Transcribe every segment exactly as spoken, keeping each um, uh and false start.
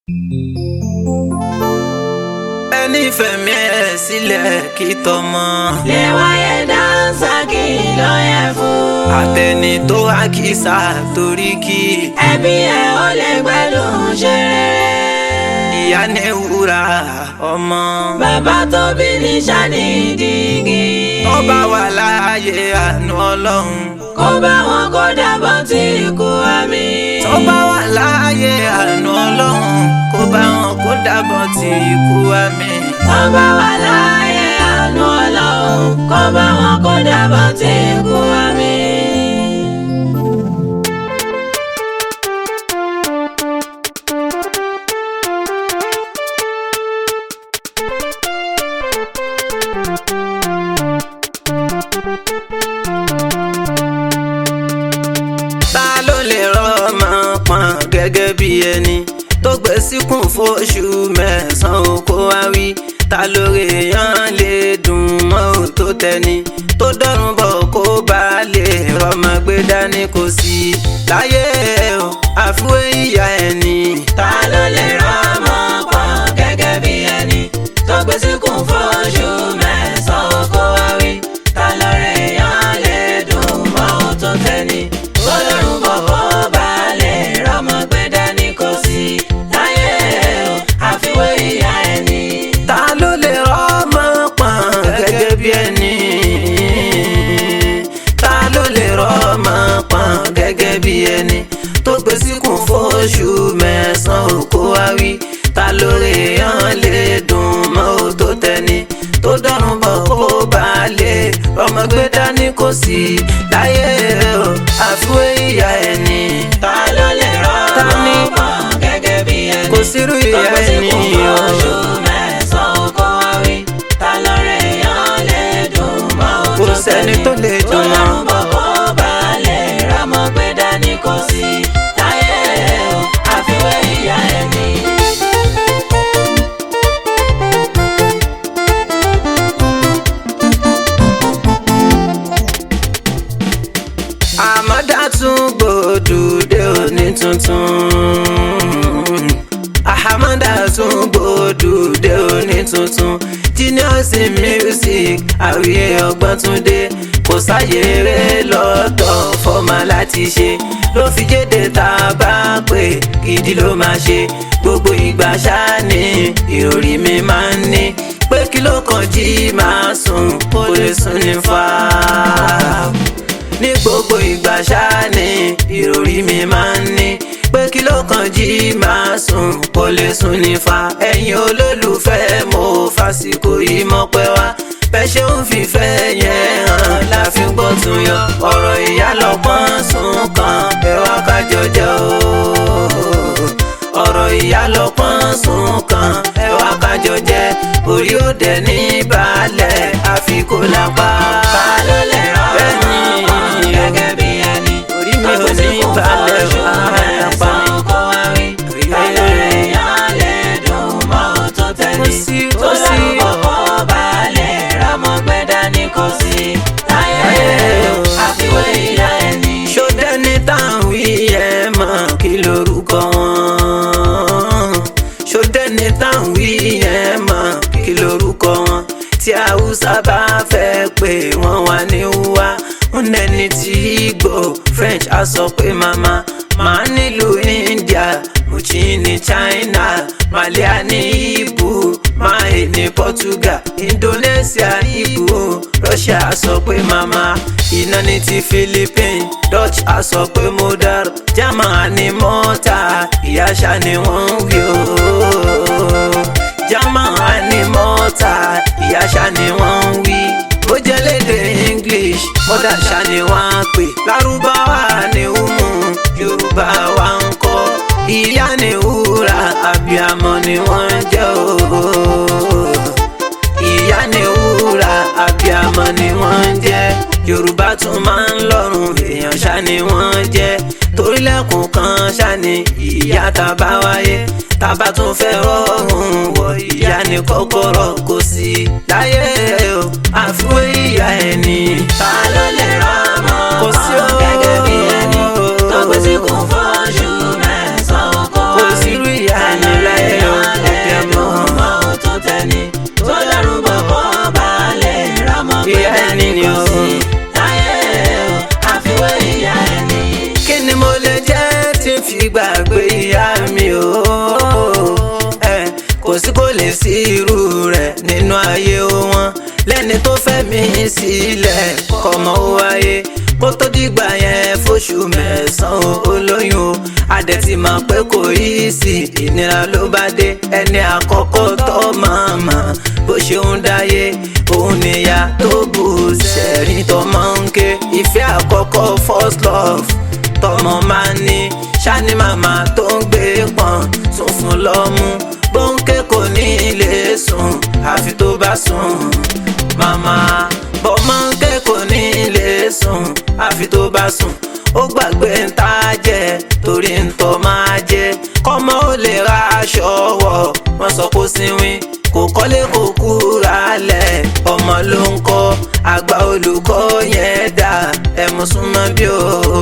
ẹni fẹ̀mí ẹ̀ sílẹ̀ kí tọmọ. lè wáyé dáńsá kí ló yẹ fún. àtẹni tó wá kí sá torí kí. ẹbí ẹ ó lè gbẹ́dùn ṣe rere. ìyá ní wúrà ọmọ. bàbá tó bí ní sani dígí. tó bá wà láàyè àánú ọlọ́run. kó bá wọn kó dàbọ̀ tí ikú àmì. tó bá wà láàyè àánú ọlọ́run. kó bá wọn kó dàbọ̀ tí ikú àmì. tó bá wà láàyè àánú ọlọ́run. kó bá wọn kó dàbọ̀ tí ikú àmì. gẹ́gẹ́ bí ẹni tó gbé síkùn fóṣù mẹ́sàn-án kó wá wí ta lóore èèyàn lè dùn mọ́ ò tó tẹni tó dọ́rùn bọ̀ kó bá lè rọmọ gbé dání kò sí láyé o àfiwé ìyá ẹni. ta ló lè rọmọ pọ̀ gẹ́gẹ́ bí ẹni tó gbé síkùn fóṣù mẹ́sàn-án kó wá wí ta lóore èèyàn lè dùn mọ́ ò tó tẹni tó dọ́rùn bọ̀ kó bá lè rọmọ gbé dání kò sí láyé o àfiwé ìyá ẹni. ta ló lè rọmọ pọ̀n gẹ́gẹ́ bí ẹni. ta ló lè rọmọ pọ̀n gẹ́gẹ́ bí ẹni tó gbé síkùn fóṣù mẹ́sàn-án kó wá wí ta lóore èèyàn lè dùn mọ́ ò tó tẹni tó dọ́rùn bọ̀ kó bá lè rọmọ gbé dání kò sí láyé o àfiwé ìyá ẹni. ta ló lè rọmọ pọ̀n gẹ́gẹ́ bí ẹni kò sírú ìyá ẹni o. oṣù mẹ́sàn-án kó wá wí ta lóore èèyàn lè dùn mọ́ ò kò tó sẹ́ni tẹni tó lè tó dùn mọ́. dọ́rùn bọ̀ kó bá lè rọmọ gbé dání kò sí láyé o àfiwé ìyá ẹni. àmọ́dá tún gbòdùdé òní tuntun. àmọ́dá tún gbòdùdé òní tuntun. Genius music àwíyé ọgbọ́n tún dé. kò sáyé eré lọ́tọ̀ fọ́mà láti ṣe. ló fi jéde tá a bá pè gidi ló máa ṣe. gbogbo ìgbà ṣáá ni ìròrí mi máa ń ní. pé kí ló kàn jí máa sùn kó lè sùn ní fa ní gbogbo ìgbà ṣáá ni ìròrí mi máa ń ní. pé kí ló kàn jí máa sùn kó lè sùn nífa. ẹ̀yin olólùfẹ́ mo fàsìkò yìí mọ́ pẹ́ wá. bẹ́ ṣe ń fìfẹ́ yẹn hàn la fi ń gbọ́ tún yọ. ọ̀rọ̀ ìyá lọ́pọ́n sùn kan ẹ wá kájọ jẹ́ o. ọ̀rọ̀ ìyá lọ́pọ́n sùn kan ẹ wá kájọ jẹ́. orí òde ní balẹ̀ àfi kó lápá. ta ló lè rọmọ pọ̀n gẹ́gẹ́ bí ẹni orí mi ò ní balẹ̀ wá lápá. kó wá wí ta lóore èèyàn lè dùn mọ́ ò tó tẹni tó dọ́rùn bọ̀ kó bá lè rọmọ gbé dání kò sí láyé o àfiwé ìyá ẹni. ṣọdẹ́ni táwọn wí ẹ̀ mọ̀ kí lorúkọ wọn. ṣọdẹ́ni táwọn wí ẹ̀ mọ̀ kí lorúkọ wọn. tí haúsá bá fẹ́ pé wọ́n wà ní wá. nnẹni tí Ìgbò French á sọ pé mama. màá nílùú India Muchi ní China. Malia ní Igbo Mae ní Portugal. Indonesia Igbo Russia á sọ pé mama. iná ní ti Philippines Dutch á sọ pé modar. German ní mọ́tà ìyáṣà ni wọ́n ń wí o. German ní mọ́tà ìyáṣà ni wọ́n ń wí. ó jẹ́ lédè English mọ́tà ṣá ni wọ́n á pè. lárúbáwá ni umu Yorùbá wa ń kọ́. ìyá ni wúrà abiyamọ ni wọ́n ń jẹ́ o. ìyá ni wúrà abiyamọ ni wọ́n ń jẹ́. Yorùbá tún máa ń lọ́rùn èèyàn ṣá ni wọ́n jẹ́. torílẹ̀kùn kan ṣá ni ìyá tá bá wáyé. tá bá tún fẹ́ rọrùn wọ ìyá ni kọ́kọ́rọ́ kò sí láyé o àfiwé ìyá ẹni. ta ló lè rọmọ kò sí pọ̀n o gẹ́gẹ́ bí ẹni tó gbé síkùn fóṣù mẹ́sàn-án kó wá kò wí sírú ìyá ta ẹni lóore láyé. gbàgbé ìyá mi o ẹ kò sí kò lè sí irú rẹ̀ nínú ayé wọn lẹ́ni tó fẹ́ mi sílẹ̀ kọ́mọ ó wáyé kó tó dìgbà yẹn fóṣù mẹ́sàn-án olóyún o adẹ̀tí mọ̀ pé kò yí sí ìnira ló bá dé ẹni àkọ́kọ́ tó màmá bó ṣe ń dáyé òun níyà tó bù sẹ́rìn tọmọ ń ké ìfẹ́ àkọ́kọ́ first love tọmọ máa ní ṣáni màmá tó ń gbé pọ̀n sùn fún lọ́mú bóńké kò ní lè sùn àfi tó bá sùn màmá bọ́mọ́ńké kò ní lè sùn àfi tó bá sùn ó gbàgbé ń tá jẹ torí ń tọ́ máa jẹ kọ́mọ ó lè ra aṣọ wọ̀ wọ́n sọ kó sinwin kò kọ́lé kò kúra lẹ̀ ọmọ ló ń kọ́ àgbà olùkọ́ yẹn dà ẹ̀mú súnmọ́ bí o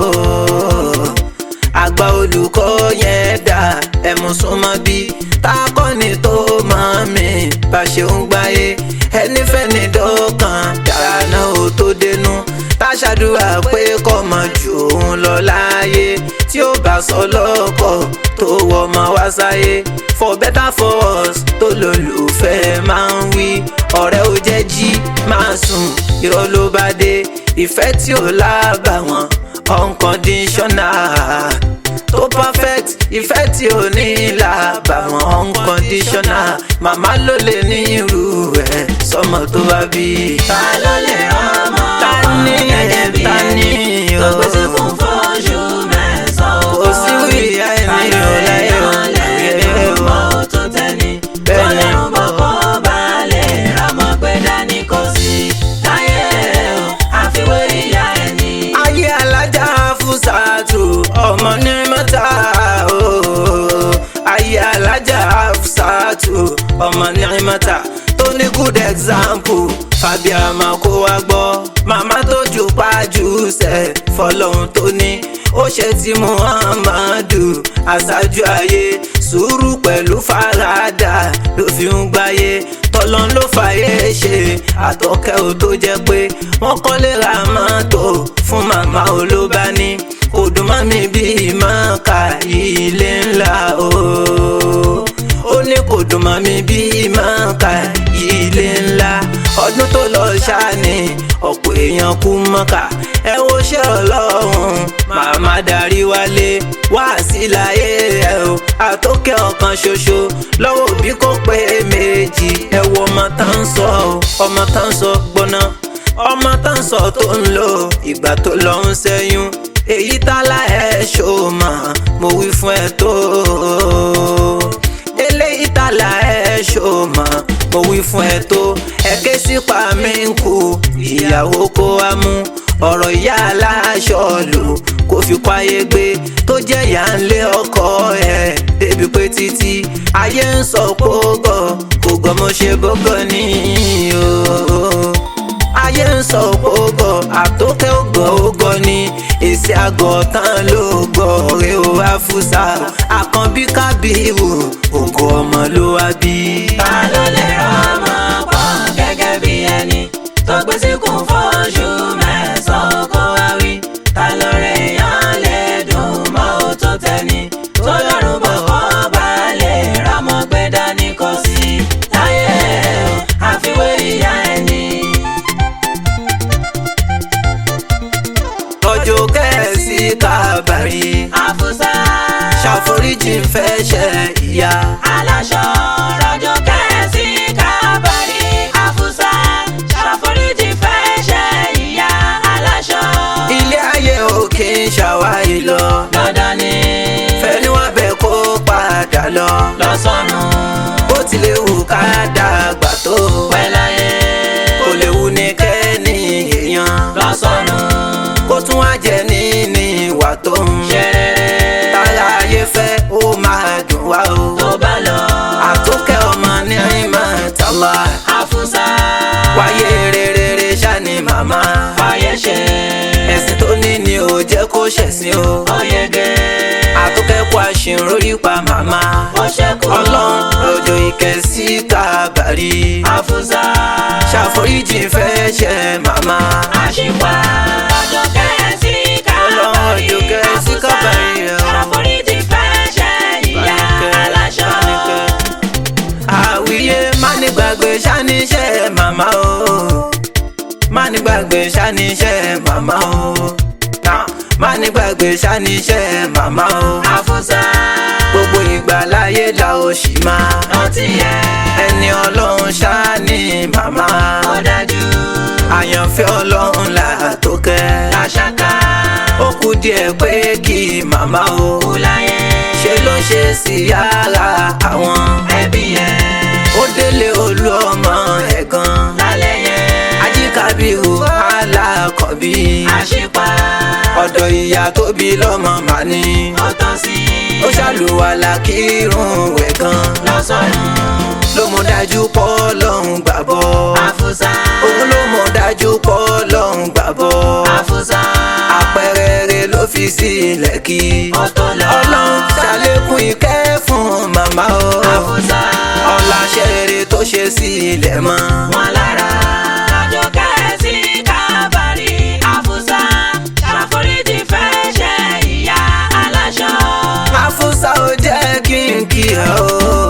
àgbà olùkọ́ yẹn dà ẹ̀mú súnmọ́ bí tákọ́ni tó mọ̀ mí bá ṣe ń gbáyé ẹni fẹ́ni dọ́kàn dára náà ó tó dénú táṣàdúrà pé kọ́mọ jù òun lọ láàyè tí ó bá sọ lọ́kọ̀ tó wọ ọmọ wá sáyé for better for us tó lólùfẹ́ máa ń wí ọ̀rẹ́ ó jẹ́ jí máa sùn irọ́ ló bá dé ìfẹ́ tí ò lábàwọ́n unconditional tó perfect ìfẹ́ tí ò ní lábàwọ́n unconditional màmá ló lè ní irú ẹ̀ sọmọ tó bá bí. ta ló lè rọ́mọ tani gẹ́gẹ́ bí tani ẹni o tó gbé síkùn fóṣù mẹ́sàn-án kò sí wíyá ẹni ò láyé o láyé o mọ́ tó tẹ́ni tọ́lọ́run bọ̀ kó bá lè rọ́mọ gbé dání kò sí láyé o àfiwé ìyá ẹni. ayé alájà Hafsatu ọmọ ní mẹ́ta o ayé alájà Hafsatu ọmọ ní mẹ́ta tó ní good example fàbíàmà kó wá gbọ́ màmá tó jù pájú sẹ̀ fọlọ́hún tó ní ó ṣe ti Muhammadu aṣáájú ayé sùúrù pẹ̀lú faradà ló fi ń gbáyé tọ́lọ́n ló fàyè ṣe àtọ́kẹ́ ò tó jẹ́ pé wọ́n kọ́lé ra mọ́tò fún màmá olóbání kò dùn mọ́ mi bíi mọ́ka ilé ńlá o ó ní kò dùn mọ́ mi bíi mọ́ka ilé ńlá ọdún tó lọ ṣáni ọ̀pọ̀ èèyàn kú mọ́ka ẹ wo ṣé ọlọ́run màmá darí wálé wá sí láyé ẹ o àtọ́kẹ́ ọ̀kan ṣoṣo lọ́wọ́ òbí kò pé méjì ẹ wo ọmọ tá ń sọ ọmọ tá ń sọ gbọ́ná ọmọ tá ń sọ tó ń lò ìgbà tó lọ ń ṣẹ́yún èyí tálá ẹ ṣó mọ̀ mo wí fún ẹ tó eléyìí tálá ẹ ṣó mọ̀ mo wí fún ẹ tó ẹ ké sí pa mí ń kú ìyàwó kó wá mú ọ̀rọ̀ ìyá aláṣọ lò kó fi kwáyé gbé tó jẹ́ ìyá ń lé ọkọ ẹ̀ débi pé títí ayé ń sọ pé ó gọ̀ kò gọ̀ mo ṣe bọ́gọ̀ ní o ayé ń sọ pé ó gọ̀ àtọ́kẹ́ ó gọ̀ ó gọ̀ ní èsì àgọ̀ tán ló gọ̀ rẹ̀ ó wá fúsà àkànbí kábíyèwò ògo ọmọ ló wá bí. ta ló lè rọ́mọ pọ̀ gẹ́gẹ́ bí ẹni tó gbé síkùn fóṣù mẹ́sàn-án kó wá wí ta lóore èèyàn lè dùn mọ́ ó tó tẹ́ni tó lọ́rùn bọ̀ kó bá lè rọ́mọ gbé dání kò sí láyé o àfiwé ìyá ẹni. ọjọ́ kẹ́ẹ̀sì kábàárì Hafsa ṣàforíjì fẹ́ ṣe ìyá aláṣọ rọjò kẹ́sì kábàárì Hafsa ṣàforíjì fẹ́ ṣe ìyá aláṣọ. ilé ayé òkè ń ṣàwáyé lọ dandan ni fẹ́ni wá bẹ̀ kó padà lọ lọ́sọ̀nù bó tilẹ̀ wù ká dàgbà tó pẹ́láyé kò lè wù ní kẹ́ni èèyàn lọ́sọ̀nù kó tún wá jẹ níní ìwà tó ń ṣe rere tálá ayé fẹ́ ó máa dùn wá o tó bá lọ àtọ́kẹ́ ọmọ ní ìmọ̀ tálá Hafsa wáyé rere ṣáni màmá fàyè ṣe ẹ̀sìn tó ní ni ò jẹ́ kó ṣẹ̀sìn o oyege àtọ́kẹ́kọ̀ọ́ àṣìrò yípa màmá ó ṣẹ́kù ọlọ́run rọ̀jò ìkẹ́sí kábàárì Hafsa ṣàforíjì fẹ́ ṣe màmá àṣìpá rọjò kẹ́sì ọlọ́run rọ̀jò kábàárì kẹ́sí Hafsa kábàárì ṣàforíjì fẹ́ ṣáníṣẹ́ màmá o. Má ní gbàgbé ṣáníṣẹ́ màmá o. Má ní gbàgbé ṣáníṣẹ́ màmá o. Afusa. Gbogbo ìgbà láyé la ó ṣì máa rántí ẹ. ẹni ọlọ́run ṣáá ní màmá. Ó dájú. Àyànfẹ́ ọlọ́run là tó kẹ́. Àṣàkà. Ó kù díẹ̀ pé kí màmá o. Kú láyé. Ṣe ló ṣe sí yàrá àwọn ẹbí yẹn. Ó délé olú ọmọ ẹ̀gan. Lálẹ́ yẹn. Ajíkàbíhù alákọ̀bí. Àṣìpa. Ọ̀dọ̀ ìyá tó bí lọ́mọ mà ní. Ó tán sí. Ó ṣàlùwàlà kírun wẹ̀ gan. Lọ́sọ̀rùn. Ló mọ̀ dájú pọ́ lọ́hùn gbàbọ̀. Afusa. Òun ló mọ̀ dájú pọ́ lọ́hùn gbàbọ̀. Afusa. Àpẹẹrẹ rẹ̀ ló fi sílẹ̀ kí. Ó tó lọ. Ọlọ́run ṣàlékún ìkẹ́ fún màmá o. Afusa. Ọláṣẹ́ rere tó ṣe sílẹ̀ mọ́. Wọn lára. Àjọkẹ́ sí kábàárì. Afusa. Ṣàforíjì fẹ́ ṣe ìyá aláṣọ. Afusa ó jẹ́ kí n kí ẹ o.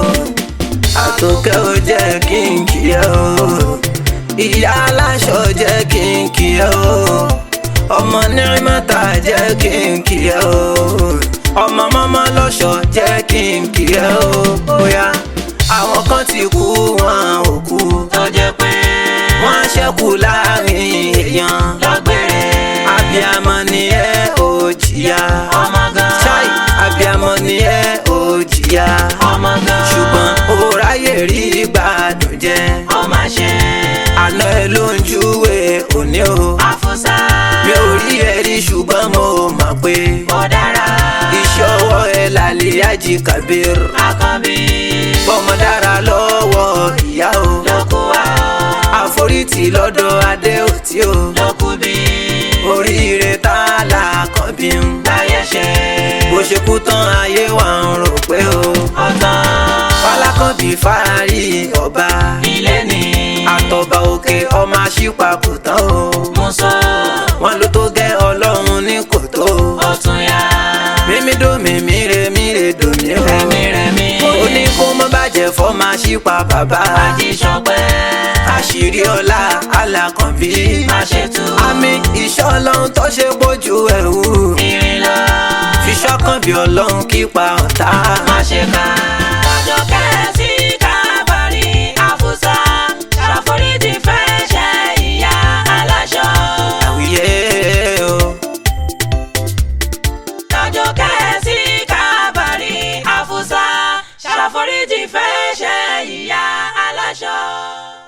Àtòkẹ́ ó jẹ́ kí n kí ẹ o. Ìyá aláṣọ jẹ́ kí n kí ẹ o. Ọmọ Nírímọ́tà jẹ́ kí n kí ẹ o. Ọmọ mọ́mọ́ lọ́ṣọ̀ jẹ́ kí n kí ẹ o. Bóyá àwọn kan ti kú wọn ò kú. Tó jẹ́ pé wọ́n á ṣẹ́kù láàrin èèyàn. lọ́gbẹ̀rẹ̀. Abíamọ ni ẹ ò jìyà. Ọmọ gan. Ṣáì abíamọ ni ẹ ò jìyà. Ọmọ gan. Ṣùgbọ́n ó ráyè rí gbádùn jẹ. Ó máa ṣe. Àná ẹ ló ń júwe òní o. Afusa. Mi ò rí ẹ rí ṣùgbọ́n mo mọ̀ pé Ó dára. iṣẹ́ ọwọ́ ẹ lálẹ́ Ajíkàbír. Àkànbí. Bọ́mọ dára lọ́wọ́ ìyá o. Ló kú wa o. Àforítì lọ́dọ̀ adé òtí o. Ló kú bí. Oríire tá a là kàn bí ń. Láyé ṣe. Bó ṣe kú tán ayé wa ń rò pé o. Ọ̀tán. Fálákànbí fárí ọba. Ilé ni. Àtọ̀bà òkè ọmọ Àṣìpa kò tán o. Muso. Wọ́n ló tó gẹ́ ọlọ́run ní kòtó. Ó tún yá. Mímí dòmí mire mire dòmí o. Rẹ̀mí rẹ̀mí. Ó ní kó má bàjẹ́ fọ́mọ Àṣìpa bàbá. Àjíṣọpẹ́. Àṣírí ọlá Alákànbí. Má ṣe tú. Àmì ìṣọ́ ọlọ́run tó ṣe bójú ẹ̀wù. Ìrìn lọ. Fi ṣọ́kànbí ọlọ́run kípa ọ̀tá. Má ṣe ká. Àjọkẹ́ sí kábàárì. Afusa. Ṣàforíjì fẹ́ ṣe ìyá aláṣọ. Àwíyé o. Àjọkẹ́ sí kábàárì. Afusa. Ṣàforíjì fẹ́ ṣe ìyá aláṣọ.